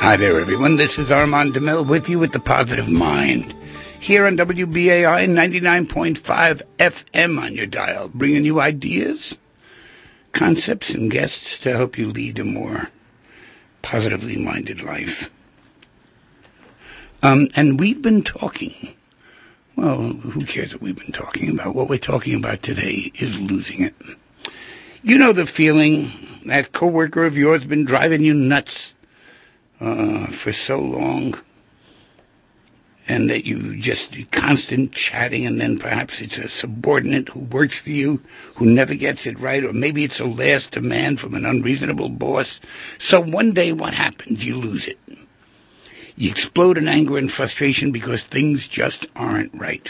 Hi there, everyone. This is Armand DeMille with you with The Positive Mind. Here on WBAI 99.5 FM on your dial, bringing you ideas, concepts, and guests to help you lead a more positively minded life. And we've been talking, well, who cares what we've been talking about? What we're talking about today is losing it. You know the feeling that coworker of yours has been driving you nuts for so long, and that you just constant chatting, and then perhaps it's a subordinate who works for you who never gets it right, or maybe it's a last demand from an unreasonable boss. So one day what happens? You lose it. You explode in anger and frustration because things just aren't right.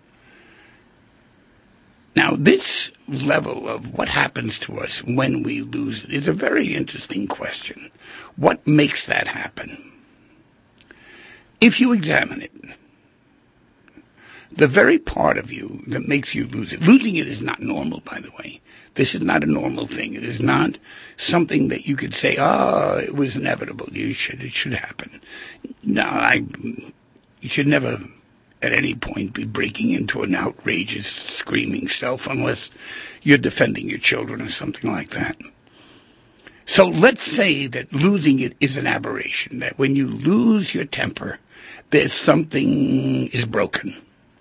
Now, this level of what happens to us when we lose it is a very interesting question. What makes that happen? If you examine it, the very part of you that makes you lose it, losing it is not normal, by the way. This is not a normal thing. It is not something that you could say, it was inevitable. It should happen. No, you should never at any point be breaking into an outrageous, screaming self unless you're defending your children or something like that. So let's say that losing it is an aberration, that when you lose your temper, there's something is broken.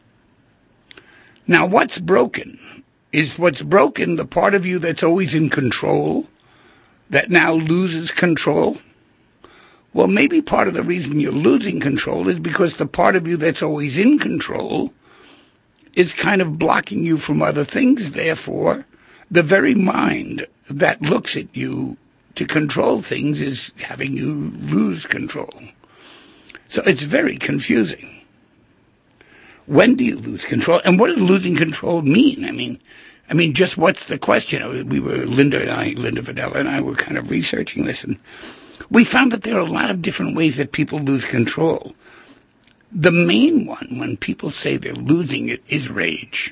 Now, what's broken? Is what's broken the part of you that's always in control, that now loses control? Well, maybe part of the reason you're losing control is because the part of you that's always in control is kind of blocking you from other things. Therefore, the very mind that looks at you to control things is having you lose control. So it's very confusing. When do you lose control? And what does losing control mean? I mean, just what's the question? Linda Videla and I were kind of researching this, and we found that there are a lot of different ways that people lose control. The main one, when people say they're losing it, is rage.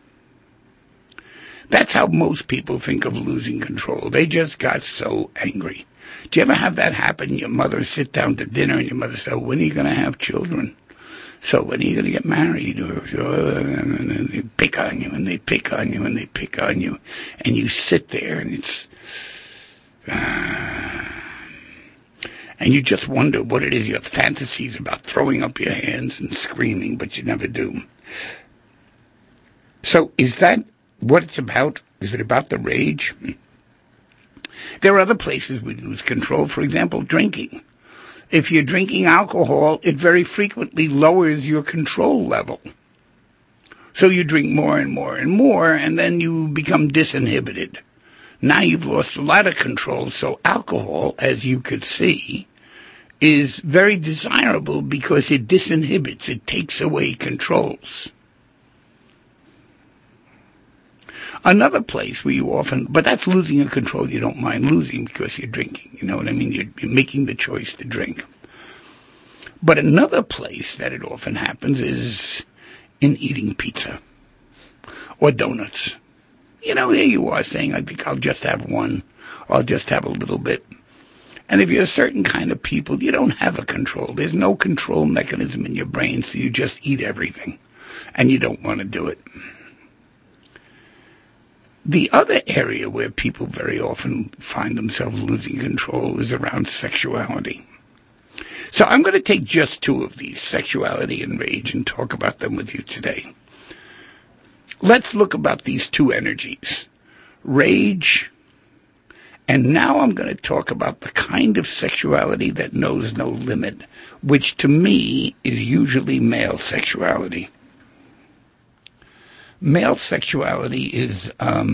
That's how most people think of losing control. They just got so angry. Do you ever have that happen? Your mother sit down to dinner and your mother says, when are you going to have children? So when are you going to get married? And they pick on you, and they pick on you, and they pick on you. And you sit there, and it's... and you just wonder what it is. You have fantasies about throwing up your hands and screaming, but you never do. So is that what it's about? Is it about the rage? There are other places we lose control. For example, drinking. If you're drinking alcohol, it very frequently lowers your control level. So you drink more and more and more, and then you become disinhibited. Now you've lost a lot of control. So alcohol, as you could see, is very desirable because it disinhibits. It takes away controls. Another place where you often, but that's losing a control you don't mind losing because you're drinking. You know what I mean? You're making the choice to drink. But another place that it often happens is in eating pizza or donuts. You know, here you are saying, I think I'll just have one. I'll just have a little bit. And if you're a certain kind of people, you don't have a control. There's no control mechanism in your brain, so you just eat everything. And you don't want to do it. The other area where people very often find themselves losing control is around sexuality. So I'm going to take just two of these, sexuality and rage, and talk about them with you today. Let's look about these two energies, rage, and now I'm going to talk about the kind of sexuality that knows no limit, which to me is usually male sexuality. Male sexuality is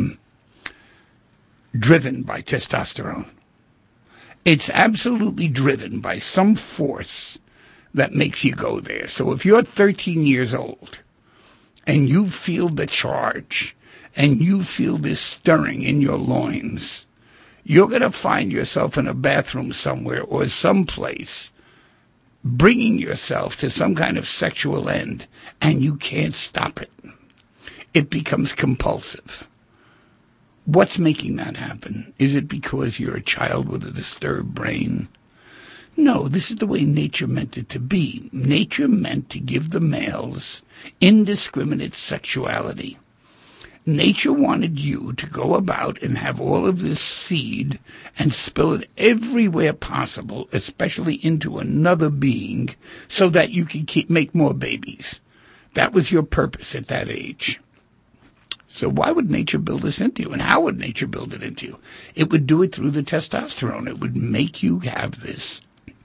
driven by testosterone. It's absolutely driven by some force that makes you go there. So if you're 13 years old and you feel the charge and you feel this stirring in your loins, you're going to find yourself in a bathroom somewhere or someplace bringing yourself to some kind of sexual end, and you can't stop it. It becomes compulsive. What's making that happen? Is it because you're a child with a disturbed brain? No, this is the way nature meant it to be. Nature meant to give the males indiscriminate sexuality. Nature wanted you to go about and have all of this seed and spill it everywhere possible, especially into another being, so that you could make more babies. That was your purpose at that age. So why would nature build this into you? And how would nature build it into you? It would do it through the testosterone. It would make you have this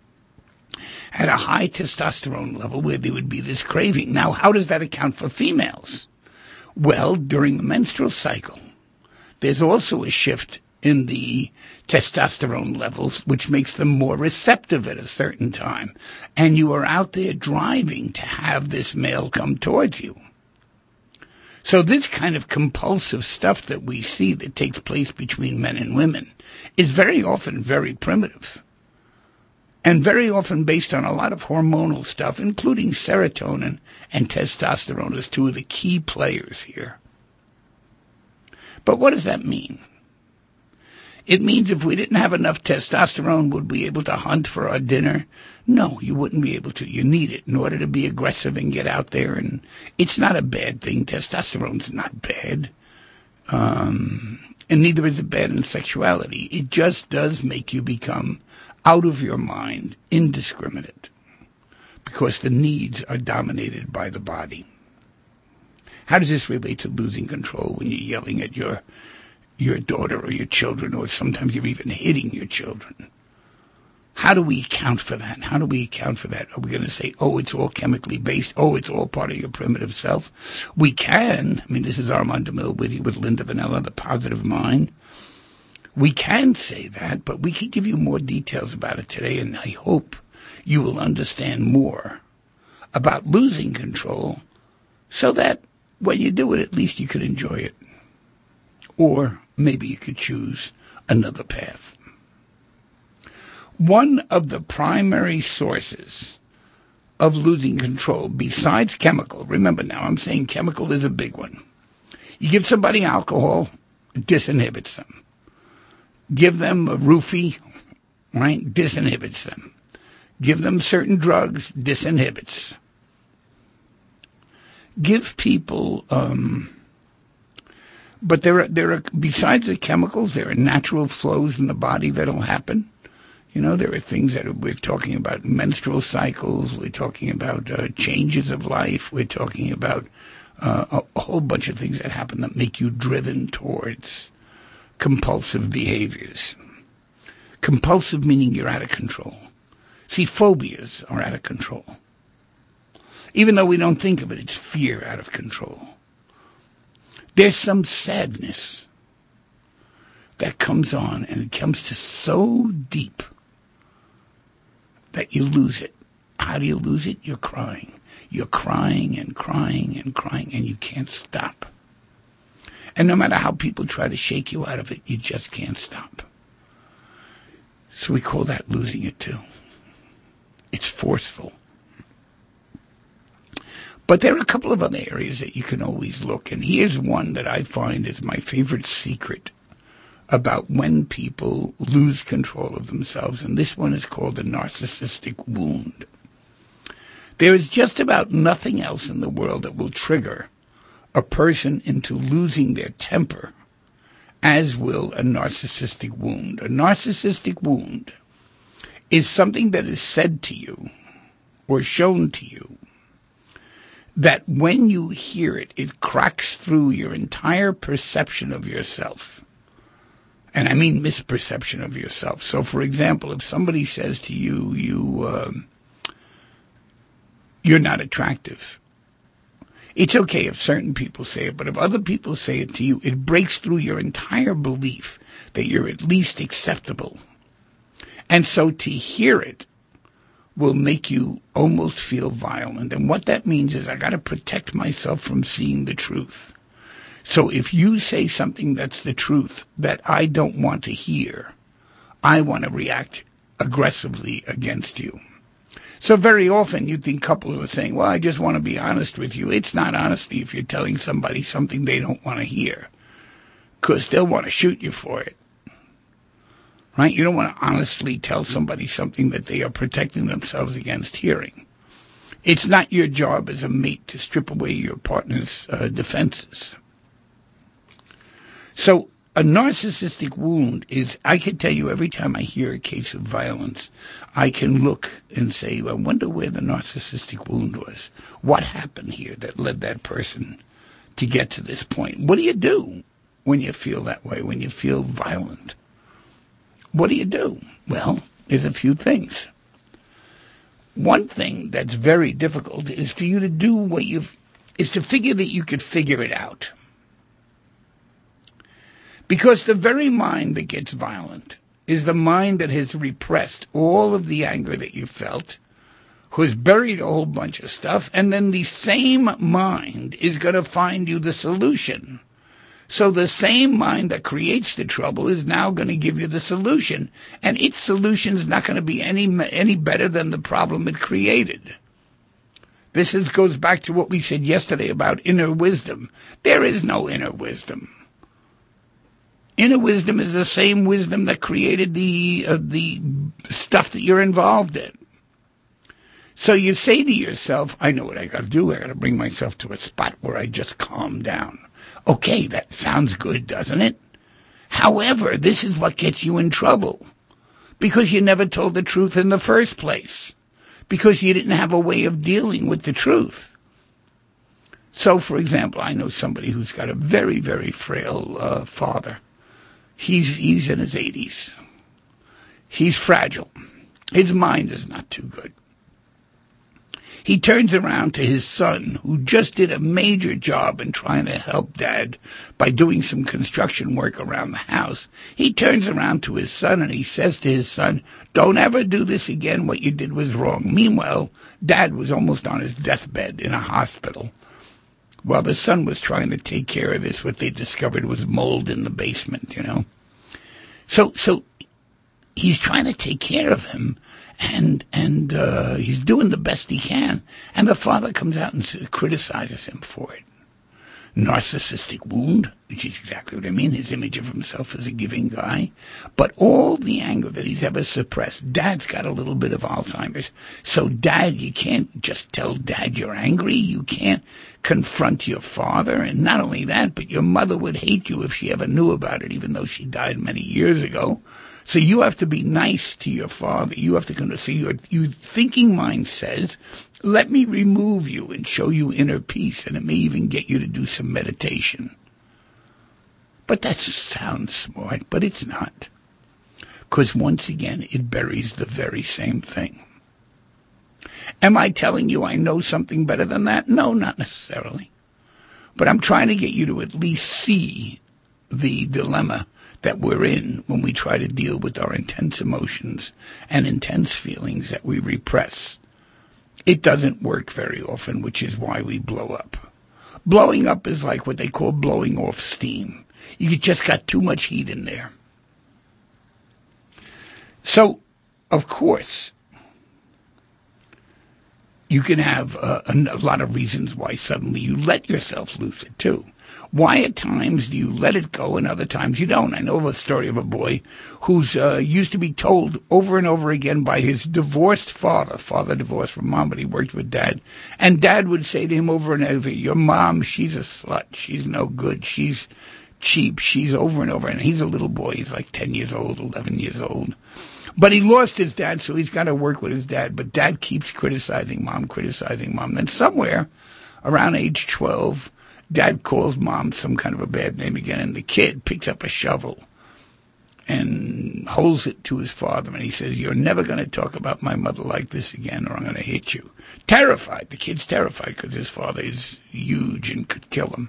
at a high testosterone level where there would be this craving. Now, how does that account for females? Well, during the menstrual cycle, there's also a shift in the testosterone levels, which makes them more receptive at a certain time. And you are out there driving to have this male come towards you. So this kind of compulsive stuff that we see that takes place between men and women is very often very primitive. And very often based on a lot of hormonal stuff, including serotonin and testosterone as two of the key players here. But what does that mean? It means if we didn't have enough testosterone, would we be able to hunt for our dinner? No, you wouldn't be able to. You need it in order to be aggressive and get out there. And it's not a bad thing. Testosterone's not bad. And neither is it bad in sexuality. It just does make you become out of your mind, indiscriminate, because the needs are dominated by the body. How does this relate to losing control when you're yelling at your daughter or your children, or sometimes you're even hitting your children? How do we account for that? How do we account for that? Are we going to say, oh, it's all chemically based? Oh, it's all part of your primitive self? We can. I mean, this is Armand DeMille with you with Linda Vanella, The Positive Mind. We can say that, but we can give you more details about it today, and I hope you will understand more about losing control so that when you do it, at least you could enjoy it. Or maybe you could choose another path. One of the primary sources of losing control, besides chemical, remember now I'm saying chemical is a big one. You give somebody alcohol, it disinhibits them. Give them a roofie, right? Disinhibits them. Give them certain drugs, disinhibits. Give people, but there are, besides the chemicals, there are natural flows in the body that'll happen. You know, there are things that we're talking about, menstrual cycles, we're talking about changes of life, we're talking about a whole bunch of things that happen that make you driven towards compulsive behaviors. Compulsive meaning you're out of control. See, phobias are out of control. Even though we don't think of it, it's fear out of control. There's some sadness that comes on, and it comes to so deep that you lose it. How do you lose it? You're crying. You're crying and crying and crying, and you can't stop. And no matter how people try to shake you out of it, you just can't stop. So we call that losing it too. It's forceful. But there are a couple of other areas that you can always look. And here's one that I find is my favorite secret about when people lose control of themselves. And this one is called the narcissistic wound. There is just about nothing else in the world that will trigger a person into losing their temper as will a narcissistic wound. A narcissistic wound is something that is said to you or shown to you that when you hear it, it cracks through your entire perception of yourself. And I mean misperception of yourself. So, for example, if somebody says to you, you're not attractive, it's okay if certain people say it, but if other people say it to you, it breaks through your entire belief that you're at least acceptable. And so to hear it will make you almost feel violent. And what that means is I got to protect myself from seeing the truth. So if you say something that's the truth that I don't want to hear, I want to react aggressively against you. So very often you think couples are saying, well, I just want to be honest with you. It's not honesty if you're telling somebody something they don't want to hear, because they'll want to shoot you for it. right? You don't want to honestly tell somebody something that they are protecting themselves against hearing. It's not your job as a mate to strip away your partner's defenses. So a narcissistic wound is, I can tell you every time I hear a case of violence, I can look and say, I wonder where the narcissistic wound was. What happened here that led that person to get to this point? What do you do when you feel that way, when you feel violent? What do you do? Well, there's a few things. One thing that's very difficult is for you to do is to figure that you could figure it out. Because the very mind that gets violent is the mind that has repressed all of the anger that you felt, who has buried a whole bunch of stuff, and then the same mind is going to find you the solution. So the same mind that creates the trouble is now going to give you the solution, and its solution is not going to be any better than the problem it created. This goes back to what we said yesterday about inner wisdom. There is no inner wisdom. Inner wisdom is the same wisdom that created the stuff that you're involved in. So you say to yourself, I know what I got to do. I got to bring myself to a spot where I just calm down. Okay, that sounds good, doesn't it? However, this is what gets you in trouble, because you never told the truth in the first place, because you didn't have a way of dealing with the truth. So, for example, I know somebody who's got a very, very frail father. He's in his 80s. He's fragile. His mind is not too good. He turns around to his son, who just did a major job in trying to help Dad by doing some construction work around the house. He turns around to his son and he says to his son, don't ever do this again. What you did was wrong. Meanwhile, Dad was almost on his deathbed in a hospital, while the son was trying to take care of this, what they discovered was mold in the basement, So he's trying to take care of him, and he's doing the best he can, and the father comes out and criticizes him for it. Narcissistic wound, which is exactly what I mean, his image of himself as a giving guy, but all the anger that he's ever suppressed. Dad's got a little bit of Alzheimer's, so Dad, you can't just tell Dad you're angry, you can't confront your father, and not only that, but your mother would hate you if she ever knew about it, even though she died many years ago. So you have to be nice to your father. You have to see your thinking mind says, let me remove you and show you inner peace, and it may even get you to do some meditation. But that sounds smart, but it's not. Because once again, it buries the very same thing. Am I telling you I know something better than that? No, not necessarily. But I'm trying to get you to at least see the dilemma that we're in when we try to deal with our intense emotions and intense feelings that we repress. It doesn't work very often, which is why we blow up. Blowing up is like what they call blowing off steam. You just got too much heat in there. So, of course, you can have a lot of reasons why suddenly you let yourself lose it, too. Why at times do you let it go and other times you don't? I know of a story of a boy who's used to be told over and over again by his divorced father divorced from mom, but he worked with Dad, and Dad would say to him over and over, your mom, she's a slut, she's no good, she's cheap, she's over and over, and he's a little boy, he's like 10 years old, 11 years old. But he lost his dad, so he's got to work with his dad, but Dad keeps criticizing mom. Then somewhere around age 12, Dad calls mom some kind of a bad name again, and the kid picks up a shovel and holds it to his father, and he says, you're never going to talk about my mother like this again, or I'm going to hit you. Terrified. The kid's terrified because his father is huge and could kill him.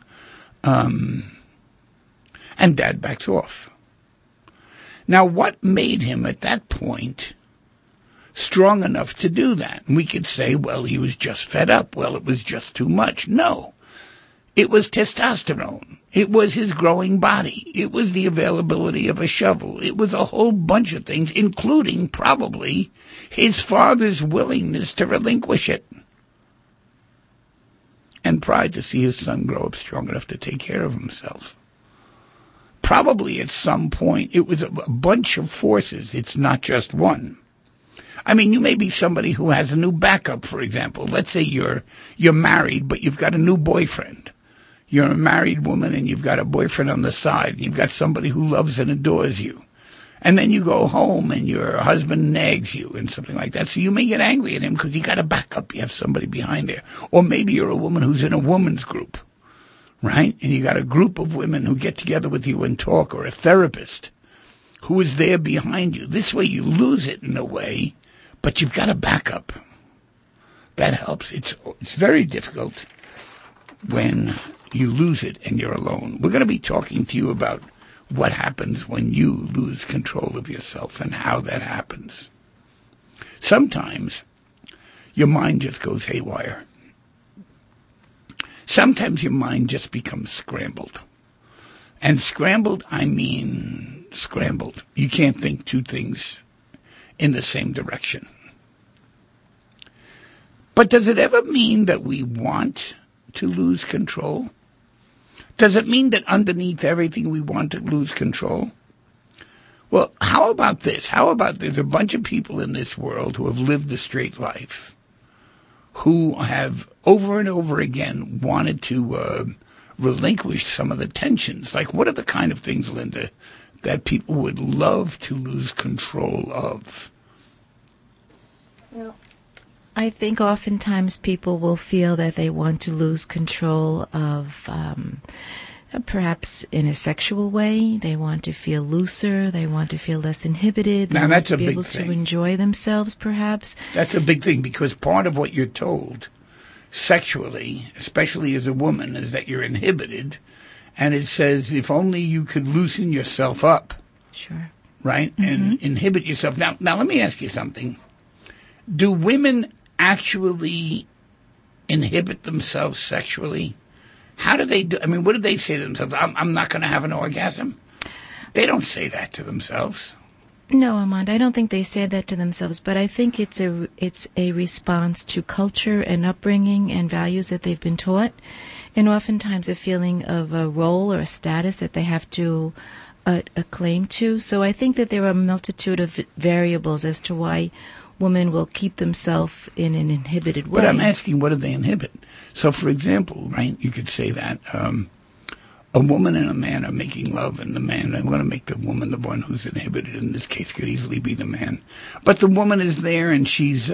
And Dad backs off. Now, what made him at that point strong enough to do that? And we could say, well, he was just fed up. Well, it was just too much. No. It was testosterone. It was his growing body. It was the availability of a shovel. It was a whole bunch of things, including probably his father's willingness to relinquish it, and pride to see his son grow up strong enough to take care of himself. probably at some point it was a bunch of forces. It's not just one. I mean, you may be somebody who has a new backup, for example. Let's say you're married, but you've got a new boyfriend. You're a married woman and you've got a boyfriend on the side. You've got somebody who loves and adores you. And then you go home and your husband nags you and something like that. So you may get angry at him because you got a backup. You have somebody behind there. Or maybe you're a woman who's in a woman's group, right? And you got a group of women who get together with you and talk, or a therapist who is there behind you. This way you lose it in a way, but you've got a backup. That helps. It's very difficult when you lose it and you're alone. We're going to be talking to you about what happens when you lose control of yourself and how that happens. Sometimes your mind just goes haywire. Sometimes your mind just becomes scrambled. And scrambled, I mean scrambled. You can't think two things in the same direction. But does it ever mean that we want to lose control? Does it mean that underneath everything we want to lose control? Well, how about this? How about there's a bunch of people in this world who have lived a straight life, who have over and over again wanted to relinquish some of the tensions. Like, what are the kind of things, Linda, that people would love to lose control of? Well, I think oftentimes people will feel that they want to lose control of, perhaps in a sexual way. They want to feel looser. They want to feel less inhibited. They now, that's want to a be big able thing. to enjoy themselves, perhaps. That's a big thing, because part of what you're told sexually, especially as a woman, is that you're inhibited. And it says, if only you could loosen yourself up. Sure. Right? Mm-hmm. And inhibit yourself. Now, let me ask you something. Do women actually inhibit themselves sexually? How do they do? I mean, what do they say to themselves? I'm not going to have an orgasm. They don't say that to themselves. No, Armand, I don't think they say that to themselves, but I think it's a response to culture and upbringing and values that they've been taught, and oftentimes a feeling of a role or a status that they have to claim to. So I think that there are a multitude of variables as to why women will keep themselves in an inhibited way. But I'm asking, what do they inhibit? So, for example, right, you could say that a woman and a man are making love, and the man, I'm going to make the woman the one who's inhibited. In this case, could easily be the man. But the woman is there, and she's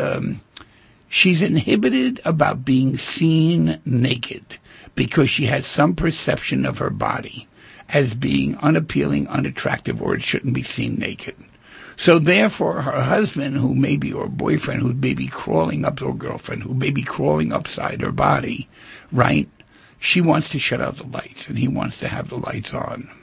inhibited about being seen naked because she has some perception of her body as being unappealing, unattractive, or it shouldn't be seen naked. So therefore, her husband, who may be, or boyfriend, who may be crawling up, or girlfriend, who may be crawling upside her body, right? She wants to shut out the lights, and he wants to have the lights on.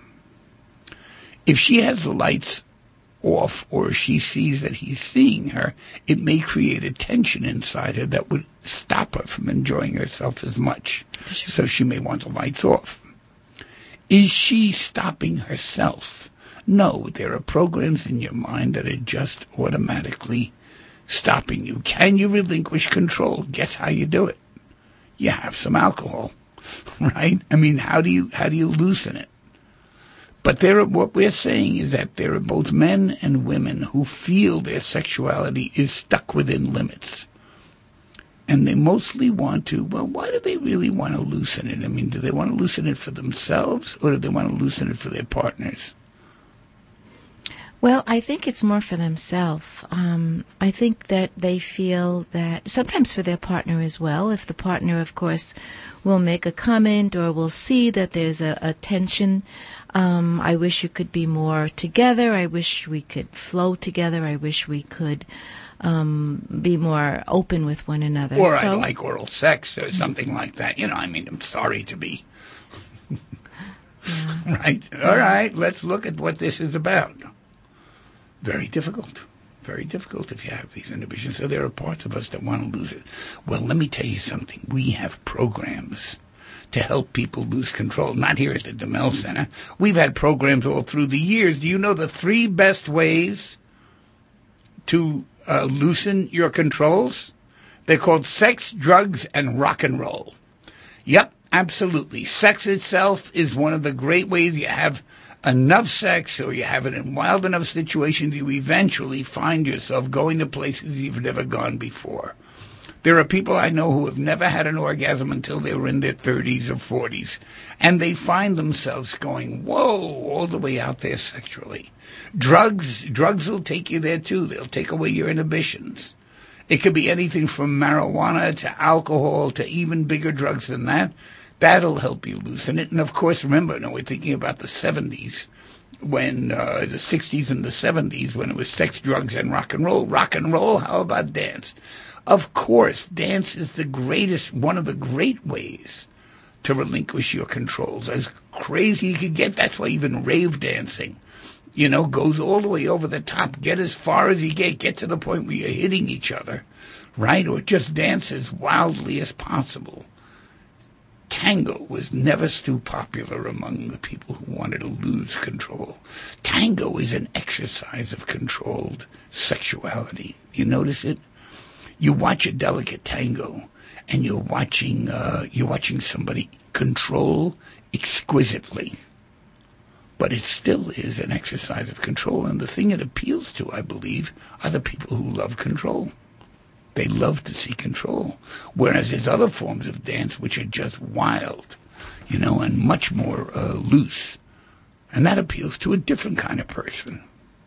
If she has the lights off, or she sees that he's seeing her, it may create a tension inside her that would stop her from enjoying herself as much. Sure. So she may want the lights off. Is she stopping herself? No, there are programs in your mind that are just automatically stopping you. Can you relinquish control? Guess how you do it. You have some alcohol, right? I mean, how do you loosen it? But what we're saying is that there are both men and women who feel their sexuality is stuck within limits. And they mostly want to, well, why do they really want to loosen it? I mean, do they want to loosen it for themselves, or do they want to loosen it for their partners? Well, I think it's more for themselves. I think that they feel that sometimes for their partner as well. If the partner, of course, will make a comment or will see that there's a tension, I wish you could be more together. I wish we could flow together. I wish we could be more open with one another. Or I like oral sex or something like that. You know, I mean, I'm sorry to be. Yeah. Right. All right. Let's look at what this is about. Very difficult. Very difficult if you have these inhibitions. So there are parts of us that want to lose it. Well, let me tell you something. We have programs to help people lose control. Not here at the DeMel Center. We've had programs all through the years. Do you know the 3 best ways to loosen your controls? They're called sex, drugs, and rock and roll. Yep, Absolutely. Sex itself is one of the great ways you have enough sex, or you have it in wild enough situations, you eventually find yourself going to places you've never gone before. There are people I know who have never had an orgasm until they were in their 30s or 40s, and they find themselves going, whoa, all the way out there sexually. Drugs will take you there too. They'll take away your inhibitions. It could be anything from marijuana to alcohol to even bigger drugs than that. That'll help you loosen it. And of course, remember, we're thinking about the 70s, when the 60s and the 70s, when it was sex, drugs, and rock and roll. Rock and roll, how about dance? Of course, dance is one of the great ways to relinquish your controls. As crazy you could get, that's why even rave dancing, goes all the way over the top. Get as far as you get to the point where you're hitting each other, right? Or just dance as wildly as possible. Tango was never too popular among the people who wanted to lose control. Tango is an exercise of controlled sexuality. You notice it? You watch a delicate tango, and you're watching somebody control exquisitely. But it still is an exercise of control, and the thing it appeals to, I believe, are the people who love control. They love to see control. Whereas there's other forms of dance which are just wild, and much more loose. And that appeals to a different kind of person.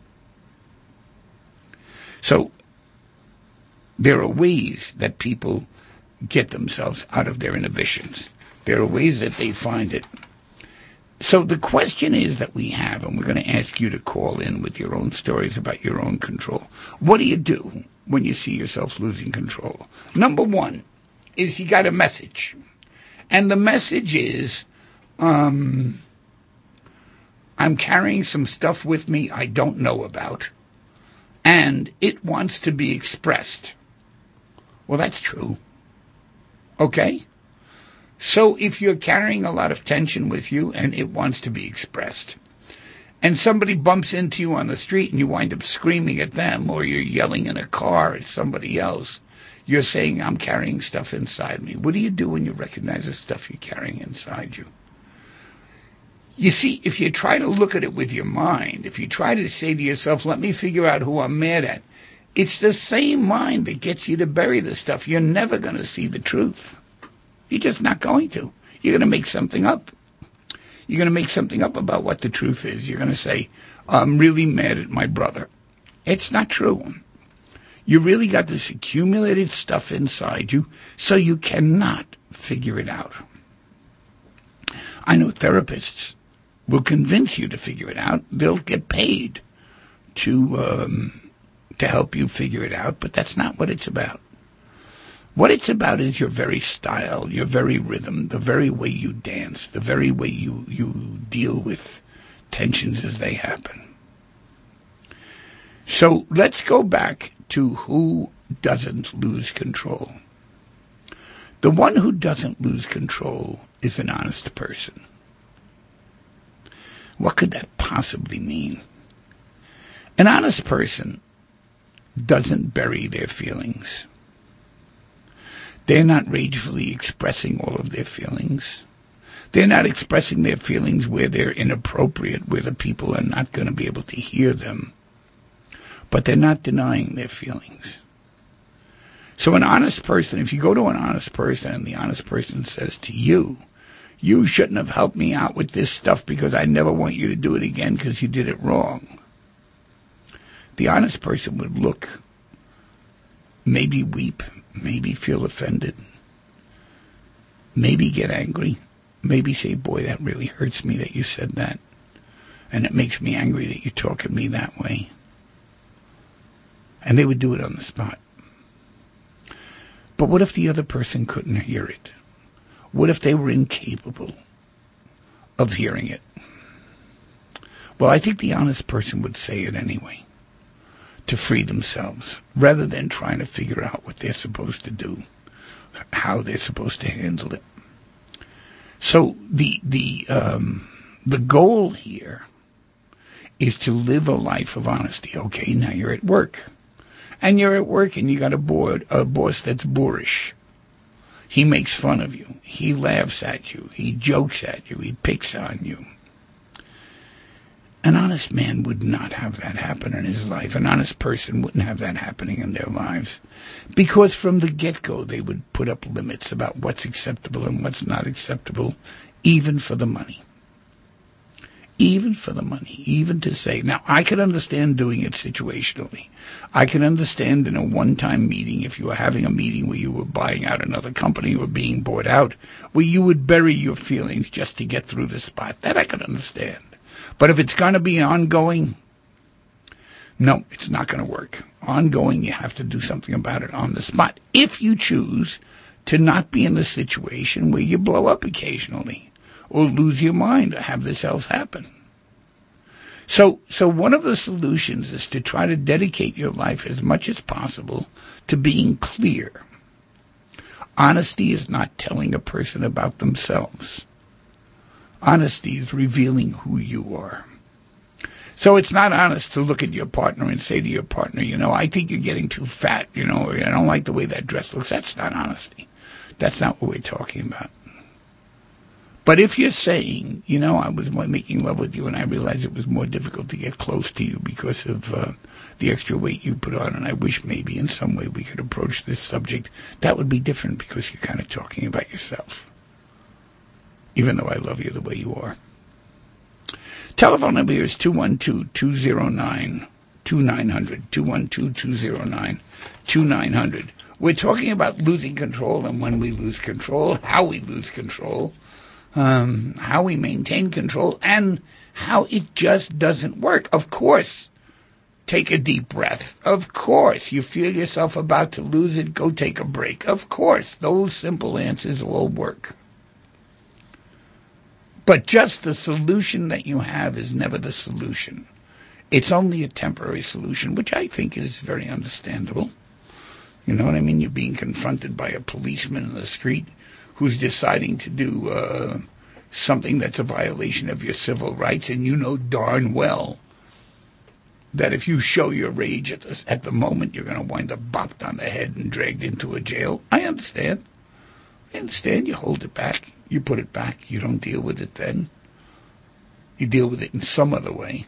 So there are ways that people get themselves out of their inhibitions. There are ways that they find it. So the question is that we have, and we're going to ask you to call in with your own stories about your own control. What do you do when you see yourself losing control? Number one is you got a message. And the message is, I'm carrying some stuff with me I don't know about, and it wants to be expressed. Well, that's true. Okay? So if you're carrying a lot of tension with you and it wants to be expressed, and somebody bumps into you on the street and you wind up screaming at them, or you're yelling in a car at somebody else, you're saying, I'm carrying stuff inside me. What do you do when you recognize the stuff you're carrying inside you? You see, if you try to look at it with your mind, if you try to say to yourself, let me figure out who I'm mad at, it's the same mind that gets you to bury the stuff. You're never going to see the truth. You're just not going to. You're going to make something up. You're going to make something up about what the truth is. You're going to say, I'm really mad at my brother. It's not true. You really got this accumulated stuff inside you, so you cannot figure it out. I know therapists will convince you to figure it out. They'll get paid to help you figure it out, but that's not what it's about. What it's about is your very style, your very rhythm, the very way you dance, the very way you deal with tensions as they happen. So let's go back to who doesn't lose control. The one who doesn't lose control is an honest person. What could that possibly mean? An honest person doesn't bury their feelings. They're not ragefully expressing all of their feelings. They're not expressing their feelings where they're inappropriate, where the people are not going to be able to hear them. But they're not denying their feelings. So an honest person, if you go to an honest person and the honest person says to you, you shouldn't have helped me out with this stuff because I never want you to do it again because you did it wrong. The honest person would look, maybe weep, maybe feel offended, maybe get angry, maybe say, boy, that really hurts me that you said that, and it makes me angry that you talk at me that way. And they would do it on the spot. But what if the other person couldn't hear it? What if they were incapable of hearing it? Well, I think the honest person would say it anyway, to free themselves, rather than trying to figure out what they're supposed to do, how they're supposed to handle it. So the goal here is to live a life of honesty. Okay, now you're at work. And you're at work and you got a boss that's boorish. He makes fun of you. He laughs at you. He jokes at you. He picks on you. An honest man would not have that happen in his life. An honest person wouldn't have that happening in their lives. Because from the get-go, they would put up limits about what's acceptable and what's not acceptable, even for the money. Even for the money. Even to say, now, I could understand doing it situationally. I can understand in a one-time meeting, if you were having a meeting where you were buying out another company or being bought out, where you would bury your feelings just to get through the spot. That I could understand. But if it's going to be ongoing, no, it's not going to work. Ongoing, you have to do something about it on the spot. If you choose to not be in the situation where you blow up occasionally or lose your mind or have this else happen. So one of the solutions is to try to dedicate your life as much as possible to being clear. Honesty is not telling a person about themselves. Honesty is revealing who you are. So it's not honest to look at your partner and say to your partner, I think you're getting too fat, or I don't like the way that dress looks. That's not honesty. That's not what we're talking about. But if you're saying, I was making love with you and I realized it was more difficult to get close to you because of the extra weight you put on, and I wish maybe in some way we could approach this subject, that would be different because you're kind of talking about yourself. Even though I love you the way you are. Telephone number here is 212-209-2900. 212-209-2900. We're talking about losing control and when we lose control, how we lose control, how we maintain control, and how it just doesn't work. Of course, take a deep breath. Of course, you feel yourself about to lose it, go take a break. Of course, those simple answers all work. But just the solution that you have is never the solution. It's only a temporary solution, which I think is very understandable. You know what I mean? You're being confronted by a policeman in the street who's deciding to do something that's a violation of your civil rights, and you know darn well that if you show your rage at the moment, you're going to wind up bopped on the head and dragged into a jail. I understand. You hold it back. You put it back. You don't deal with it then. You deal with it in some other way.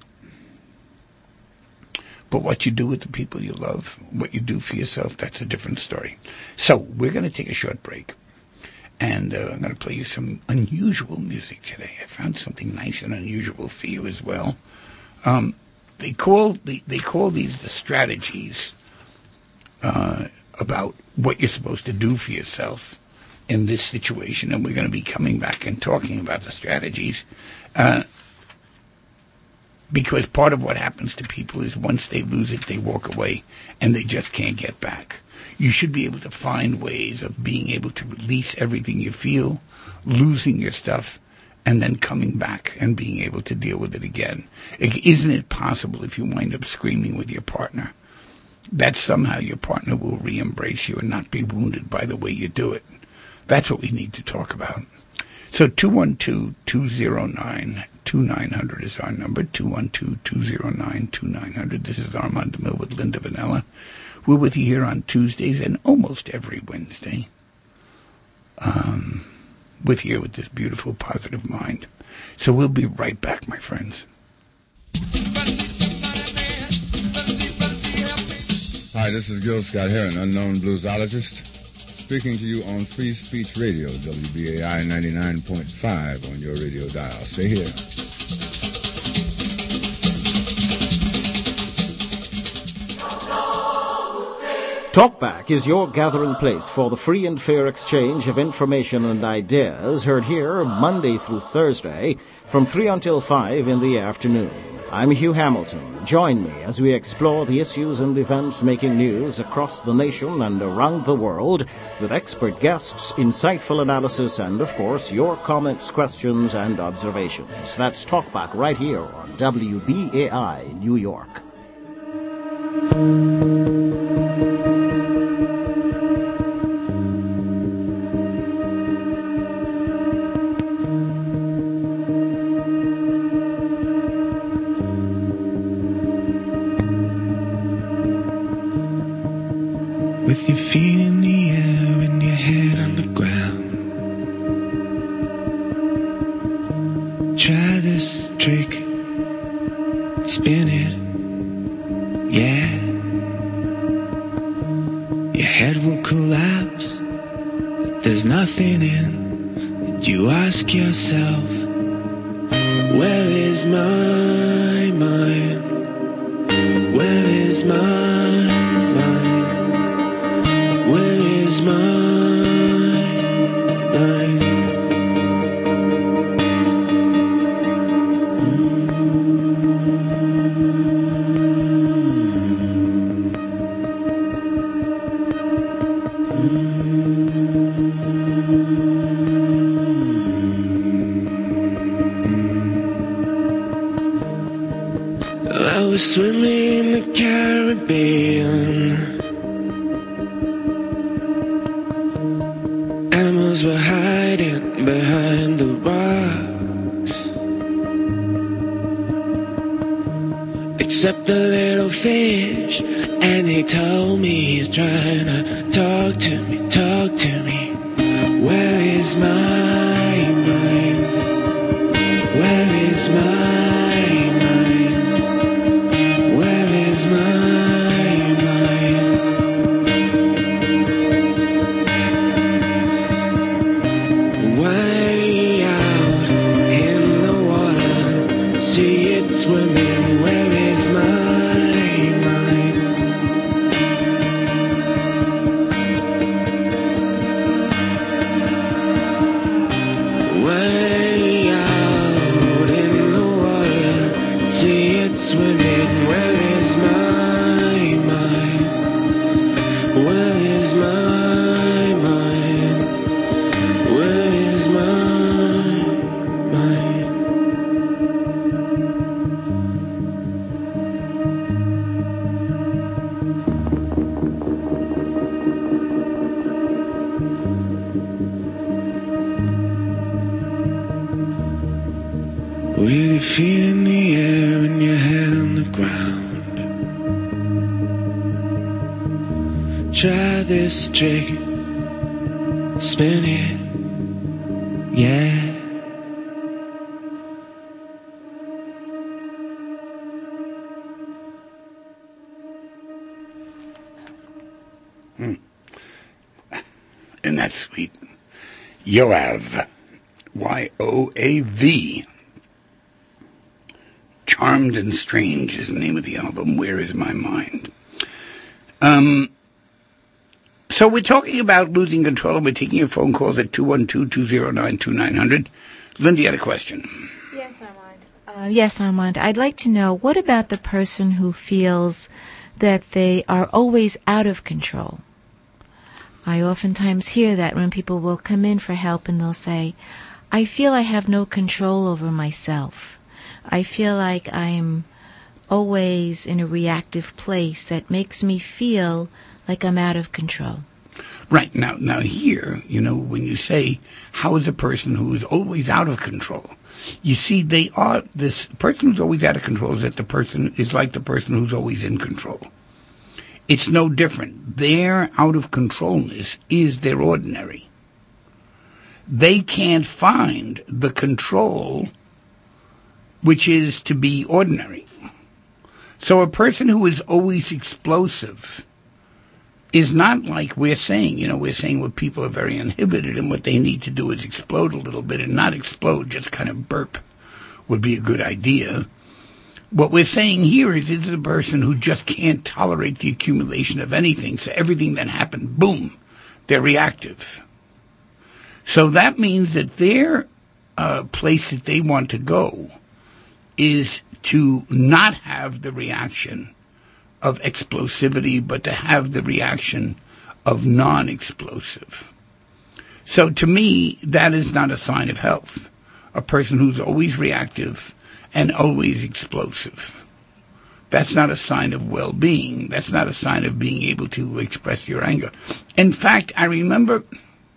But what you do with the people you love, what you do for yourself, that's a different story. So we're going to take a short break. And I'm going to play you some unusual music today. I found something nice and unusual for you as well. They call these the strategies about what you're supposed to do for yourself in this situation, and we're going to be coming back and talking about the strategies because part of what happens to people is once they lose it, they walk away and they just can't get back. You should be able to find ways of being able to release everything you feel, losing your stuff, and then coming back and being able to deal with it again. Isn't it possible if you wind up screaming with your partner that somehow your partner will re-embrace you and not be wounded by the way you do it? That's what we need to talk about. So 212-209-2900 is our number, 212-209-2900. This is Armand DeMille with Linda Vanella. We're with you here on Tuesdays and almost every Wednesday. With you with this beautiful, positive mind. So we'll be right back, my friends. Hi, this is Gil Scott-Heron, unknown bluesologist, speaking to you on Free Speech Radio, WBAI 99.5 on your radio dial. Stay here. Talkback is your gathering place for the free and fair exchange of information and ideas, heard here Monday through Thursday from 3 until 5 in the afternoon. I'm Hugh Hamilton. Join me as we explore the issues and events making news across the nation and around the world with expert guests, insightful analysis, and, of course, your comments, questions, and observations. That's Talkback right here on WBAI New York. With your feet in the air and your head on the ground. spin it, yeah. Your head will collapse, but there's nothing in. And you ask yourself, where is my mind? Where is my mind? Where is my mind? I was swimming in the Caribbean. Animals were hiding behind the rocks, except the little fish. And he told me he's trying to talk to me, talk to me. Where is my mind? Where is my mind? Where is my mind? Way out in the water, see it swimming. Where is my mind? Way out in the water, see it swimming. Where is my mind? Where is my mind? Where is my mind? With your feet in the air and your head on the ground, try this trick, spin it, yeah. Isn't that sweet? Yoav. Y-O-A-V. Charmed and Strange is the name of the album. Where is my mind? So we're talking about losing control, and we're taking your phone calls at 212-209-2900. Linda, you had a question. Yes, Armand. I'd like to know, what about the person who feels that they are always out of control? I oftentimes hear that when people will come in for help and they'll say, I feel I have no control over myself. I feel like I'm always in a reactive place that makes me feel like I'm out of control. Right. Now here, when you say, how is a person who is always out of control? You see, this person who's always out of control is that the person is like the person who's always in control. It's no different. Their out of controlness is their ordinary. They can't find the control which is to be ordinary. So a person who is always explosive is not like we're saying. We're saying what people are very inhibited, and what they need to do is explode a little bit, and not explode, just kind of burp would be a good idea. What we're saying here is this is a person who just can't tolerate the accumulation of anything, so everything that happened, boom, they're reactive. So that means that their place that they want to go is to not have the reaction of explosivity, but to have the reaction of non-explosive. So to me, that is not a sign of health. A person who's always reactive and always explosive. That's not a sign of well-being. That's not a sign of being able to express your anger. In fact, I remember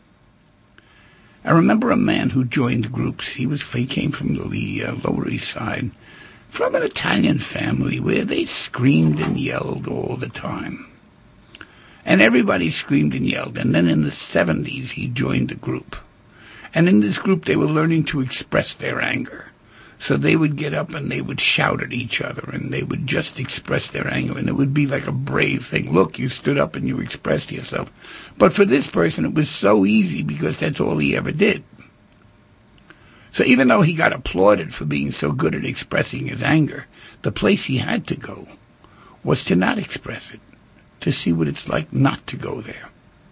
a man who joined groups. He came from the Lower East Side, from an Italian family where they screamed and yelled all the time. And everybody screamed and yelled. And then in the 70s, he joined a group. And in this group, they were learning to express their anger. So they would get up and they would shout at each other, and they would just express their anger, and it would be like a brave thing. Look, you stood up and you expressed yourself. But for this person, it was so easy because that's all he ever did. So even though he got applauded for being so good at expressing his anger, the place he had to go was to not express it, to see what it's like not to go there.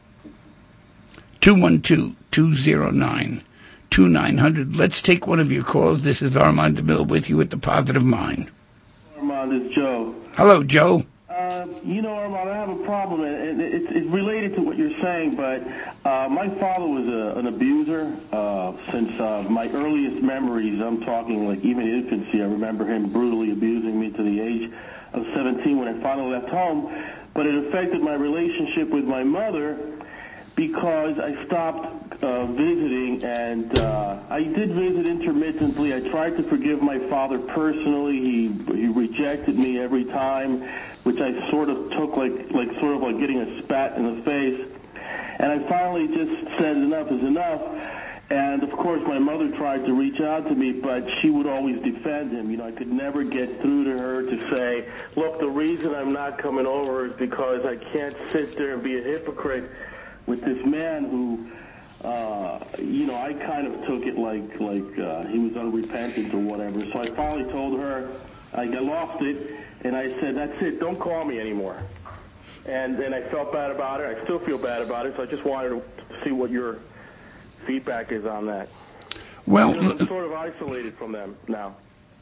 212-209-2900. Let's take one of your calls. This is Armand DeMille with you at The Positive Mind. Armand, it's Joe. Hello, Joe. Armand, I have a problem, and it's related to what you're saying, but my father was an abuser since my earliest memories. I'm talking like even infancy. I remember him brutally abusing me to the age of 17 when I finally left home, but it affected my relationship with my mother because I stopped visiting, and I did visit intermittently. I tried to forgive my father personally. He rejected me every time, which I sort of took like getting a spat in the face. And I finally just said enough is enough. And of course, my mother tried to reach out to me, but she would always defend him. I could never get through to her to say, look, the reason I'm not coming over is because I can't sit there and be a hypocrite with this man who, I kind of took it like he was unrepentant or whatever. So I finally told her, I lost it, and I said, that's it, don't call me anymore. And then I felt bad about it. I still feel bad about it, so I just wanted to see what your feedback is on that. Well, I'm sort of isolated from them now.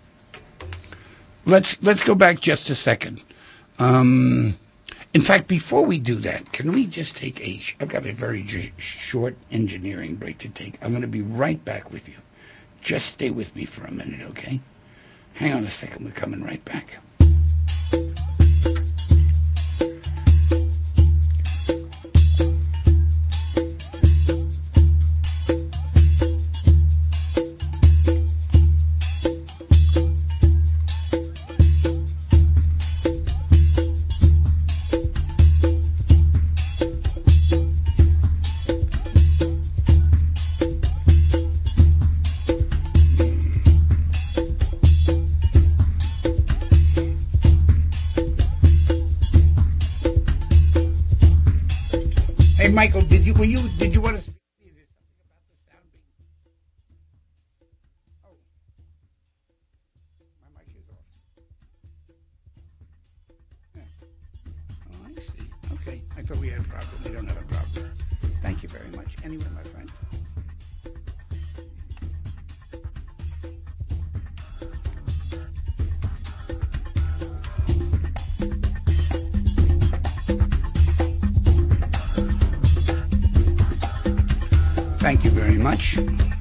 Let's go back just a second. In fact, before we do that, can we just take I've got a very short engineering break to take. I'm going to be right back with you. Just stay with me for a minute, okay? Hang on a second. We're coming right back. Michael, did you want to speak to me? Is there something about the sound being... Oh, my mic is off. Yeah. Oh, I see. Okay, I thought we had a problem. We don't have a problem. Thank you very much. Anyway, my friend. Thank you very much.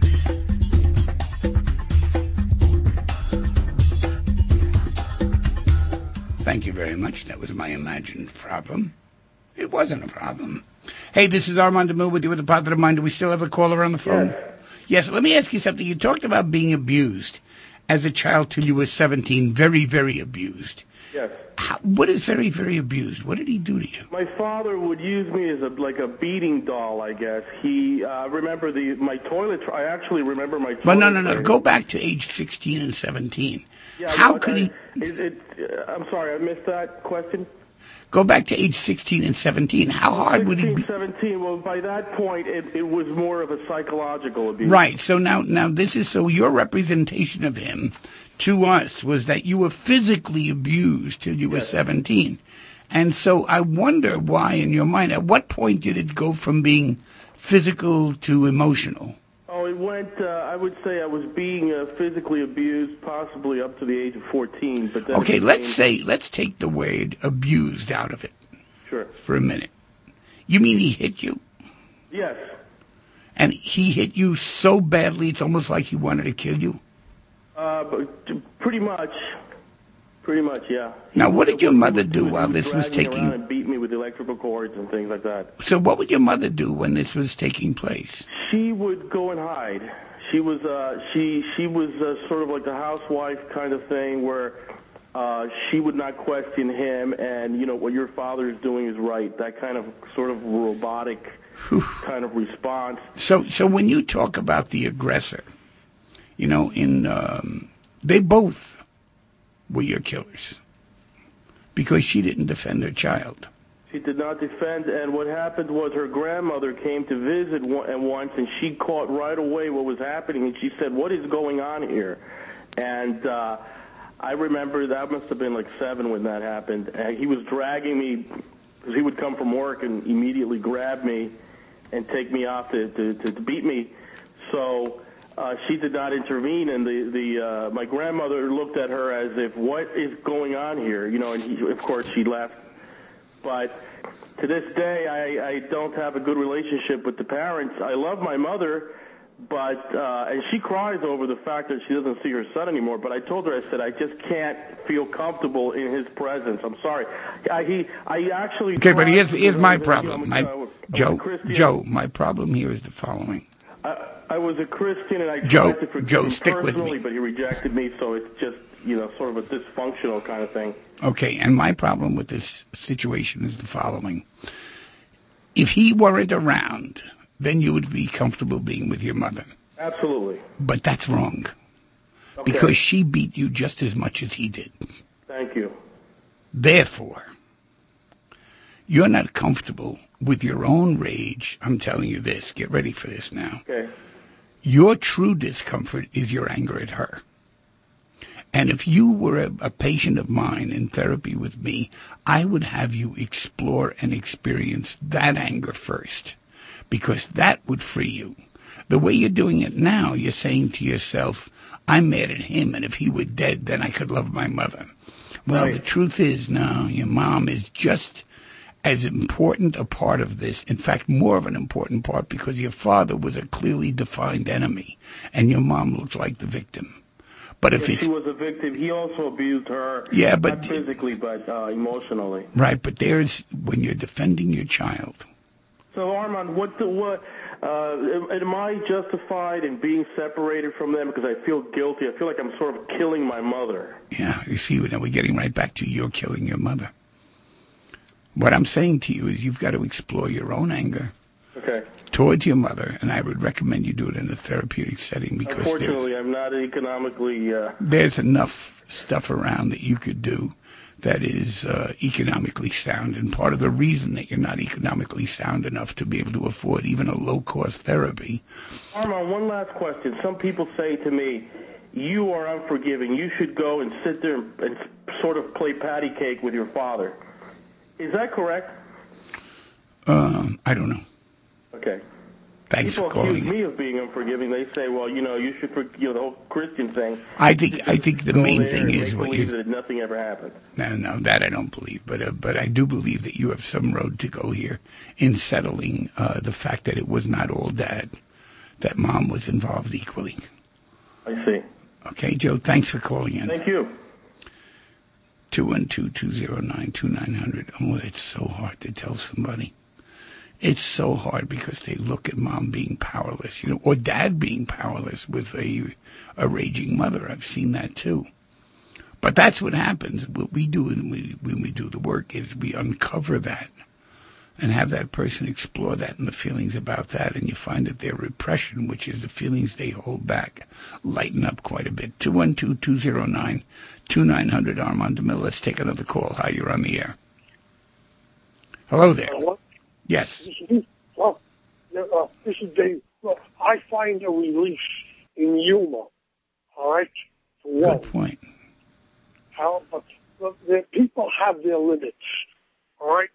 Thank you very much. That was my imagined problem. It wasn't a problem. Hey, this is Armand DeMille with you with The Positive Mind. Do we still have a caller on the phone? Yes. Let me ask you something. You talked about being abused as a child till you were 17. Very, very abused. Yes. What is very, very abused? What did he do to you? My father would use me as a beating doll, I guess. He remember my toilet. I actually remember my toilet. But no. Go back to age 16 and 17. Yeah, How could he? I'm sorry, I missed that question. Go back to age 16 and 17. How hard would he be? 17. Well, by that point, it was more of a psychological abuse. Right. So now this is your representation of him to us was that you were physically abused till you were 17. And so I wonder why in your mind, at what point did it go from being physical to emotional? Oh, it went, I would say I was being physically abused possibly up to the age of 14. But then okay, let's take the word abused out of it. Sure. For a minute. You mean he hit you? Yes. And he hit you so badly it's almost like he wanted to kill you? Pretty much. Pretty much, yeah. Now, what did your mother do while this was taking... around and beat me with electrical cords and things like that. So what would your mother do when this was taking place? She would go and hide. She was she was sort of like the housewife kind of thing where she would not question him and, what your father is doing is right. That kind of sort of robotic kind of response. So when you talk about the aggressor, in They both were your killers because she didn't defend her child. She did not defend, and what happened was her grandmother came to visit once, and she caught right away what was happening, and she said, "What is going on here?" And I remember that must have been like 7 when that happened. And he was dragging me, because he would come from work and immediately grab me and take me off to beat me. So she did not intervene, and my grandmother looked at her as if, "What is going on here?" You know, and of course she left. But to this day, I don't have a good relationship with the parents. I love my mother, but and she cries over the fact that she doesn't see her son anymore. But I told her, I said, I just can't feel comfortable in his presence. I'm sorry. I actually. Okay, but here's my problem. Joe, my problem here is the following. I was a Christian, and I tried to forgive him stick personally, with me. But he rejected me, so it's just, sort of a dysfunctional kind of thing. Okay, and my problem with this situation is the following. If he weren't around, then you would be comfortable being with your mother. Absolutely. But that's wrong. Okay. Because she beat you just as much as he did. Thank you. Therefore, you're not comfortable with your own rage. I'm telling you this. Get ready for this now. Okay. Your true discomfort is your anger at her. And if you were a patient of mine in therapy with me, I would have you explore and experience that anger first, because that would free you. The way you're doing it now, you're saying to yourself, I'm mad at him, and if he were dead, then I could love my mother. Well, right. The truth is, no, your mom is just as important a part of this, in fact, more of an important part, because your father was a clearly defined enemy, and your mom looked like the victim. But if she was a victim, he also abused her. Yeah, but not physically, but emotionally. Right, but there's when you're defending your child. So Armand, am I justified in being separated from them because I feel guilty? I feel like I'm sort of killing my mother. Yeah, you see, now we're getting right back to you're killing your mother. What I'm saying to you is you've got to explore your own anger. Okay. Towards your mother, and I would recommend you do it in a therapeutic setting because unfortunately, I'm not economically. There's enough stuff around that you could do that is economically sound, and part of the reason that you're not economically sound enough to be able to afford even a low-cost therapy. Armand, one last question. Some people say to me, "You are unforgiving. You should go and sit there and sort of play patty cake with your father." Is that correct? I don't know. Okay. Thanks People for calling. accuse me of being unforgiving. They say, "Well, you should forgive the whole Christian thing." I think the main thing is what you. That nothing ever happened. No, that I don't believe. But I do believe that you have some road to go here in settling the fact that it was not all dad, that mom was involved equally. I see. Okay, Joe. Thanks for calling in. Thank you. 212-209-2900. Oh, it's so hard to tell somebody. It's so hard because they look at mom being powerless, or dad being powerless with a raging mother. I've seen that too. But that's what happens. What we do when we do the work is we uncover that and have that person explore that and the feelings about that, and you find that their repression, which is the feelings they hold back, lighten up quite a bit. 212-209-2900, Armand DeMille. Let's take another call. Hi, you're on the air. Hello there. Hello? Yes. This is Dave. Look, I find a relief in humor. All right? Good point. But the people have their limits. All right?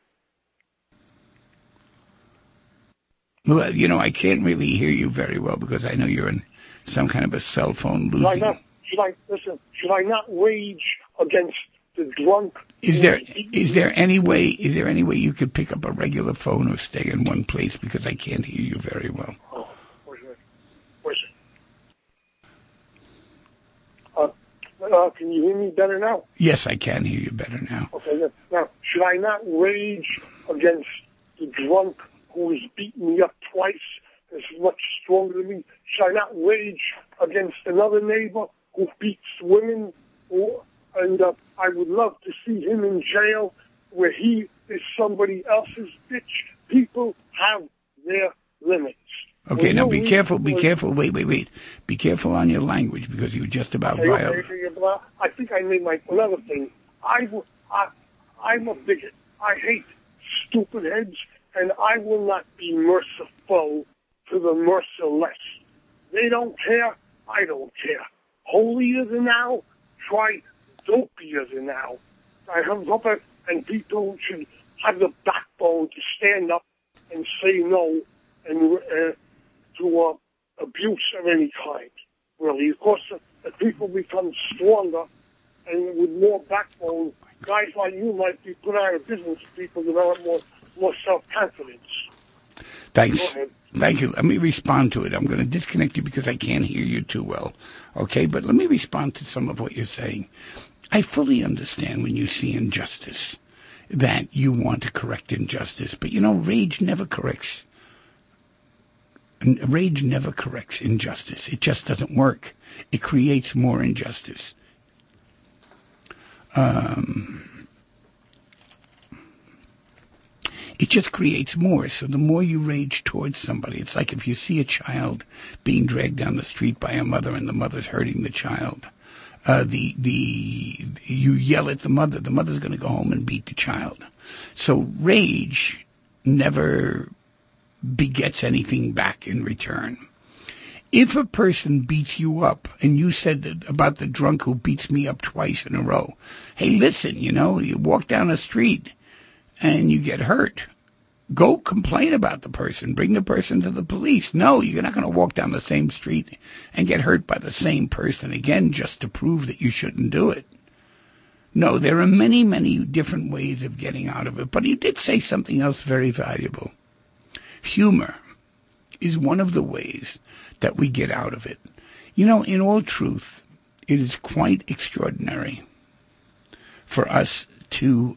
Well, I can't really hear you very well because I know you're in some kind of a cell phone losing. Should I not rage against the drunk? Is there any way you could pick up a regular phone or stay in one place, because I can't hear you very well? Oh, where's it? Can you hear me better now? Yes, I can hear you better now. Okay, now, should I not rage against the drunk who has beaten me up twice, is much stronger than me? Should I not rage against another neighbor who beats women? And I would love to see him in jail where he is somebody else's bitch. People have their limits. Okay, now be careful. Wait. Be careful on your language because you just about violated. I think I made another thing. I'm a bigot. I hate stupid heads, and I will not be merciful to the merciless. They don't care. I don't care. Holier than thou, try dopier than thou. I have up, and people should have the backbone to stand up and say no and to abuse of any kind. Really, of course, as people become stronger and with more backbone, guys like you might be put out of business. People develop more self-confidence. Thanks. Thank you. Let me respond to it. I'm going to disconnect you because I can't hear you too well. Okay, but let me respond to some of what you're saying. I fully understand when you see injustice that you want to correct injustice, but rage never corrects. Rage never corrects injustice. It just doesn't work. It creates more injustice. It just creates more. So the more you rage towards somebody, it's like if you see a child being dragged down the street by a mother and the mother's hurting the child. You yell at the mother. The mother's going to go home and beat the child. So rage never begets anything back in return. If a person beats you up, and you said about the drunk who beats me up twice in a row, hey, listen, you walk down the street and you get hurt. Go complain about the person. Bring the person to the police. No, you're not going to walk down the same street and get hurt by the same person again just to prove that you shouldn't do it. No, there are many, many different ways of getting out of it. But you did say something else very valuable. Humor is one of the ways that we get out of it. In all truth, it is quite extraordinary for us to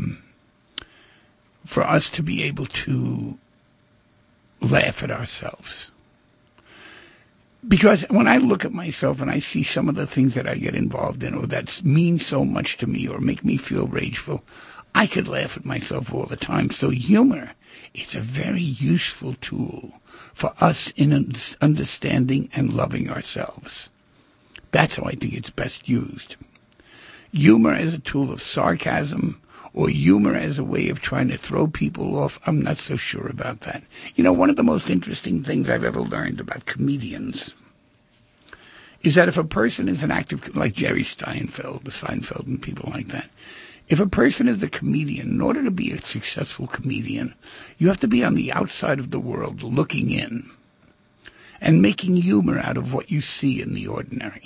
be able to laugh at ourselves. Because when I look at myself and I see some of the things that I get involved in or that mean so much to me or make me feel rageful, I could laugh at myself all the time. So humor is a very useful tool for us in understanding and loving ourselves. That's how I think it's best used. Humor as a tool of sarcasm or humor as a way of trying to throw people off, I'm not so sure about that. One of the most interesting things I've ever learned about comedians is that if a person is an active, like Jerry Seinfeld and people like that, if a person is a comedian, in order to be a successful comedian, you have to be on the outside of the world looking in and making humor out of what you see in the ordinary.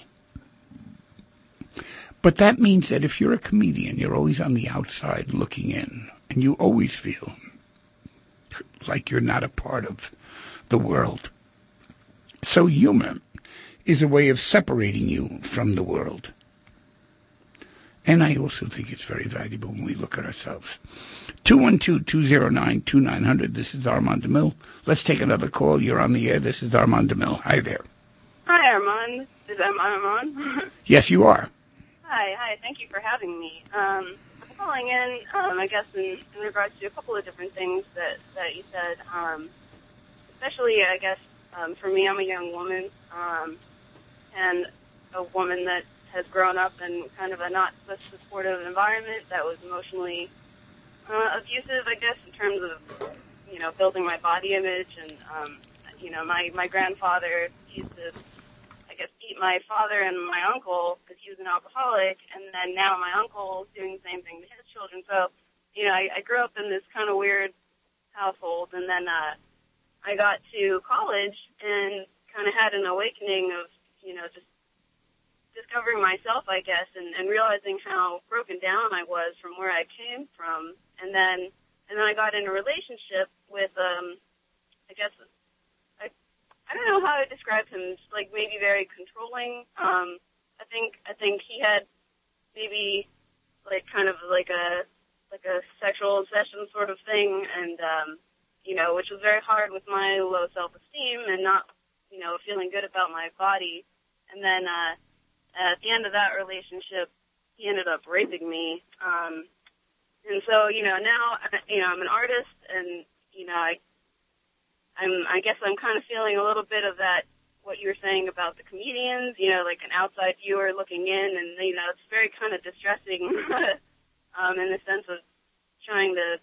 But that means that if you're a comedian, you're always on the outside looking in, and you always feel like you're not a part of the world. So humor is a way of separating you from the world. And I also think it's very valuable when we look at ourselves. 212-209-2900. This is Armand DeMille. Let's take another call. You're on the air. This is Armand DeMille. Hi there. Hi, Armand. Is Armand? Yes, you are. Hi. Thank you for having me. I'm calling in, I guess, in regards to a couple of different things that you said. Especially, I guess, for me, I'm a young woman, and a woman that has grown up in kind of a not such supportive environment that was emotionally abusive, I guess, in terms of, building my body image. And, my grandfather used to, I guess, beat my father and my uncle because he was an alcoholic. And then now my uncle is doing the same thing to his children. So, I grew up in this kind of weird household. And then I got to college and kind of had an awakening of, just discovering myself, I guess, and realizing how broken down I was from where I came from. And then I got in a relationship with, I guess, I don't know how to describe him, just like maybe very controlling. I think he had maybe like kind of like a sexual obsession sort of thing, and which was very hard with my low self-esteem and not, feeling good about my body. And then at the end of that relationship, he ended up raping me. And so, now, I'm an artist, and, I guess I'm kind of feeling a little bit of that, what you were saying about the comedians, you know, like an outside viewer looking in, and, you know, it's very kind of distressing in the sense of trying to,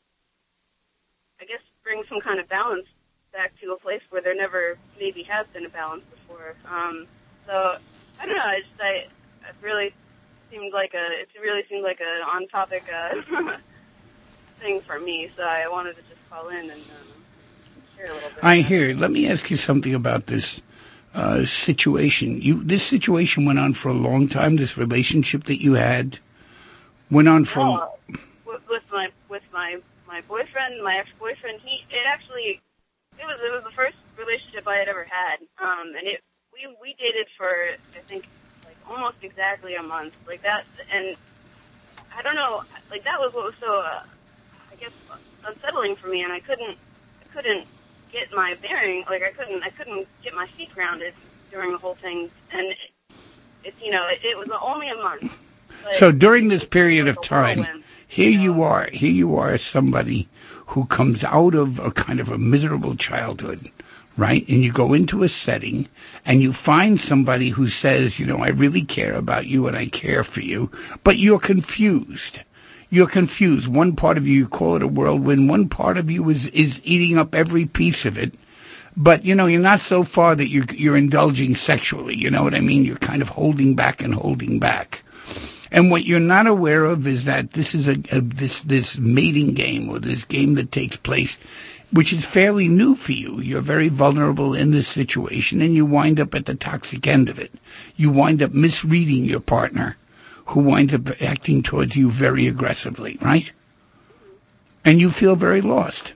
I guess, bring some kind of balance back to a place where there never maybe has been a balance before. So, I don't know, it really seemed like a on-topic thing for me, so I wanted to just call in and share a little bit. I hear. Let me ask you something about this situation. This situation went on for a long time. This relationship that you had went on for. With my boyfriend, my ex-boyfriend. It was the first relationship I had ever had. And we dated for, I think, like almost exactly a month, like that. And I don't know, like that was what was so, I guess, unsettling for me. And I couldn't get my bearing, like I couldn't get my feet grounded during the whole thing. And it was only a month. So during this period of time, here you are, somebody who comes out of a kind of a miserable childhood, right? And you go into a setting and you find somebody who says, you know, I really care about you and I care for you, but you're confused. You're confused. One part of you call it a whirlwind. One part of you is eating up every piece of it. But, you know, you're not so far that you're indulging sexually. You know what I mean? You're kind of holding back. And what you're not aware of is that this is this mating game, or this game that takes place, which is fairly new for you. You're very vulnerable in this situation, and you wind up at the toxic end of it. You wind up misreading your partner, who winds up acting towards you very aggressively, right? And you feel very lost.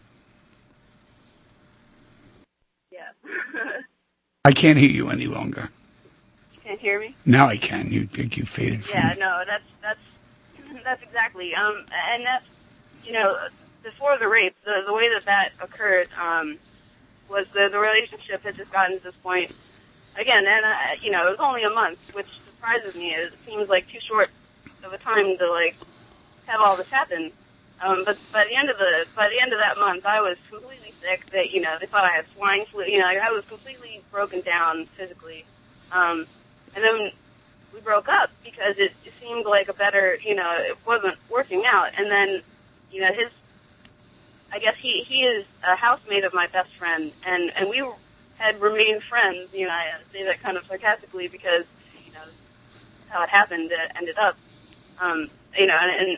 Yeah. I can't hear you any longer. Can't hear me? Now I can. You think you faded from me. Yeah, no, that's exactly. And that's, you know, before the rape, the way that occurred was the relationship had just gotten to this point again, and you know, it was only a month, which surprises me. It seems like too short of a time to like have all this happen. But by the end of that month, I was completely sick. That, you know, they thought I had swine flu. You know, I was completely broken down physically. And then we broke up because it seemed like a better, you know, it wasn't working out. And then, you know, I guess he is a housemate of my best friend, and we had remained friends. You know, I say that kind of sarcastically because, you know, how it happened, it ended up. You know, and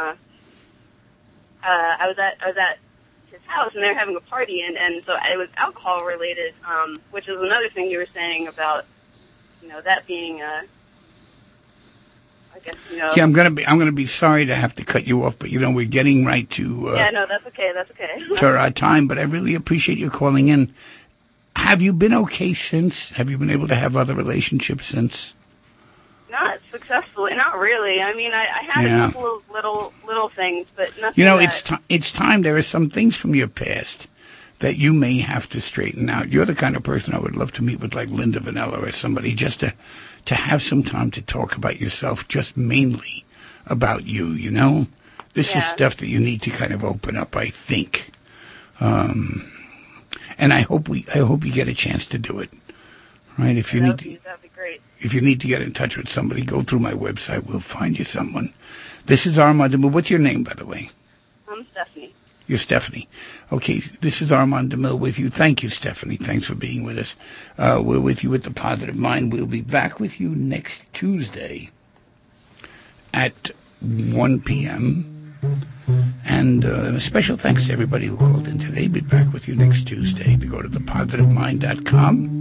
I was at his house, and they were having a party, and so it was alcohol related, which is another thing you were saying about, you know, that being I guess, you know. See, I'm gonna be sorry to have to cut you off, but you know, we're getting right to. Yeah, no, that's okay. To our time, but I really appreciate you calling in. Have you been okay since? Have you been able to have other relationships since? Not successfully, not really. I mean, I had a couple of little things, but nothing. You know, it's time. There are some things from your past that you may have to straighten out. You're the kind of person I would love to meet with, like Linda Vanilla or somebody, just to have some time to talk about yourself, just mainly about you, you know? This is stuff that you need to kind of open up, I think. And I hope you get a chance to do it. Right? If you that'd be great. If you need to get in touch with somebody, go through my website. We'll find you someone. This is Armand DeMille. What's your name, by the way? I'm Stephanie. You're Stephanie. Okay, this is Armand DeMille with you. Thank you, Stephanie. Thanks for being with us. We're with you at The Positive Mind. We'll be back with you next Tuesday at 1 p.m. And a special thanks to everybody who called in today. Be back with you next Tuesday. You go to thepositivemind.com.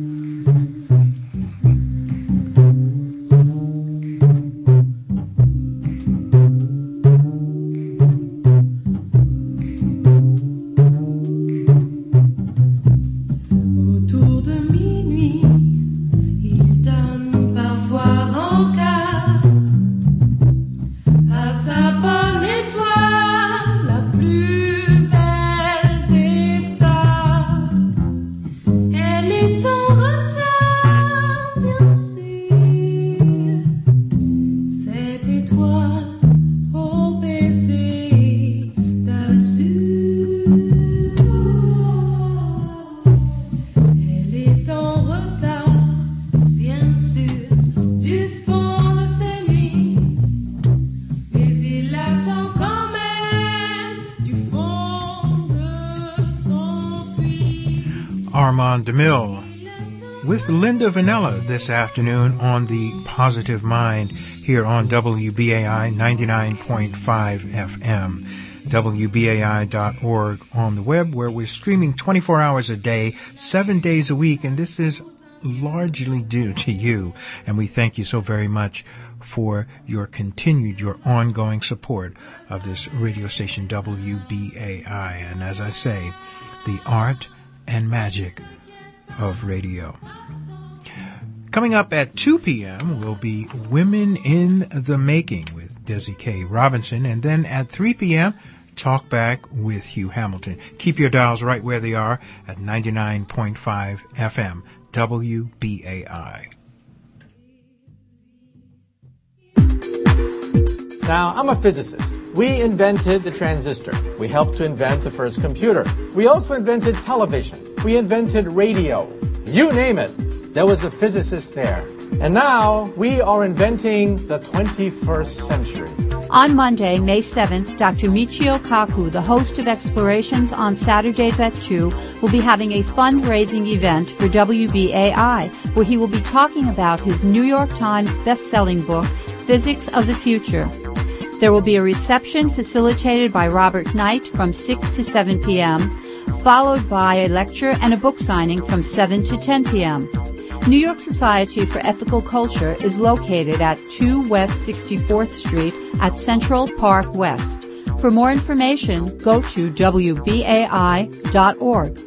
Armand DeMille with Linda Vanilla this afternoon on The Positive Mind here on WBAI 99.5 FM, WBAI.org on the web, where we're streaming 24 hours a day, 7 days a week, and this is largely due to you, and we thank you so very much for your ongoing support of this radio station WBAI, and as I say, the art and magic of radio. Coming up at 2 p.m. will be Women in the Making with Desi K. Robinson, and then at 3 p.m., Talk Back with Hugh Hamilton. Keep your dials right where they are at 99.5 FM, WBAI. Now, I'm a physicist. We invented the transistor. We helped to invent the first computer. We also invented television. We invented radio. You name it, there was a physicist there. And now we are inventing the 21st century. On Monday, May 7th, Dr. Michio Kaku, the host of Explorations on Saturdays at 2, will be having a fundraising event for WBAI, where he will be talking about his New York Times best-selling book, Physics of the Future. There will be a reception facilitated by Robert Knight from 6 to 7 p.m., followed by a lecture and a book signing from 7 to 10 p.m. New York Society for Ethical Culture is located at 2 West 64th Street at Central Park West. For more information, go to WBAI.org.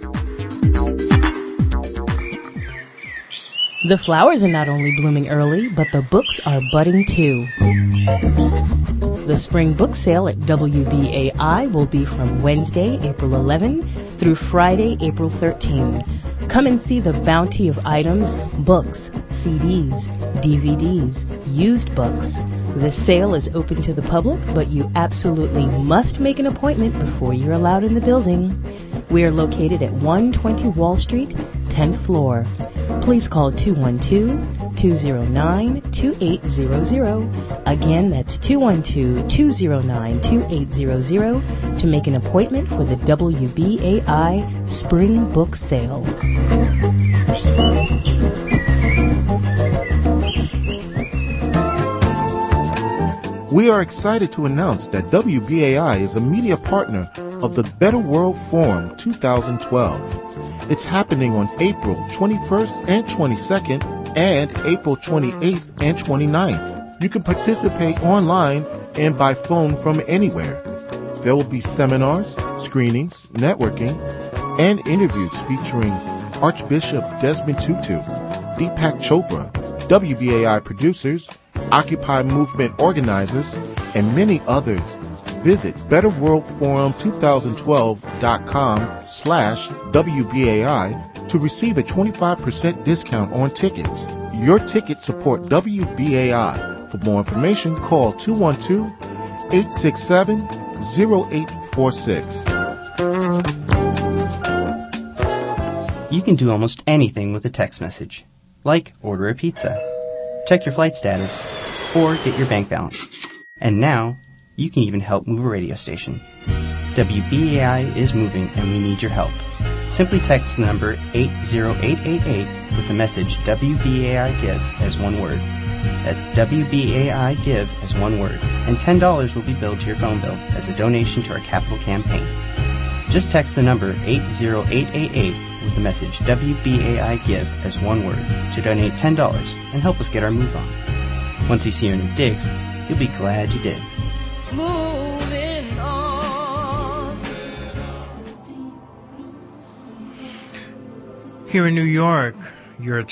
The flowers are not only blooming early, but the books are budding too. The spring book sale at WBAI will be from Wednesday, April 11 through Friday, April 13. Come and see the bounty of items, books, CDs, DVDs, used books. The sale is open to the public, but you absolutely must make an appointment before you're allowed in the building. We are located at 120 Wall Street, 10th floor. Please call 212-209-2800. Again, that's 212-209-2800 to make an appointment for the WBAI Spring Book Sale. We are excited to announce that WBAI is a media partner of the Better World Forum 2012. It's happening on April 21st and 22nd and April 28th and 29th. You can participate online and by phone from anywhere. There will be seminars, screenings, networking, and interviews featuring Archbishop Desmond Tutu, Deepak Chopra, WBAI producers, Occupy Movement organizers, and many others. Visit betterworldforum2012.com/WBAI to receive a 25% discount on tickets. Your tickets support WBAI. For more information, call 212-867-0846. You can do almost anything with a text message, like order a pizza, check your flight status, or get your bank balance. And now, you can even help move a radio station. WBAI is moving and we need your help. Simply text the number 80888 with the message WBAI Give as one word. That's WBAI Give as one word. And $10 will be billed to your phone bill as a donation to our capital campaign. Just text the number 80888 with the message WBAI Give as one word to donate $10 and help us get our move on. Once you see your new digs, you'll be glad you did. Moving on. Here in New York, your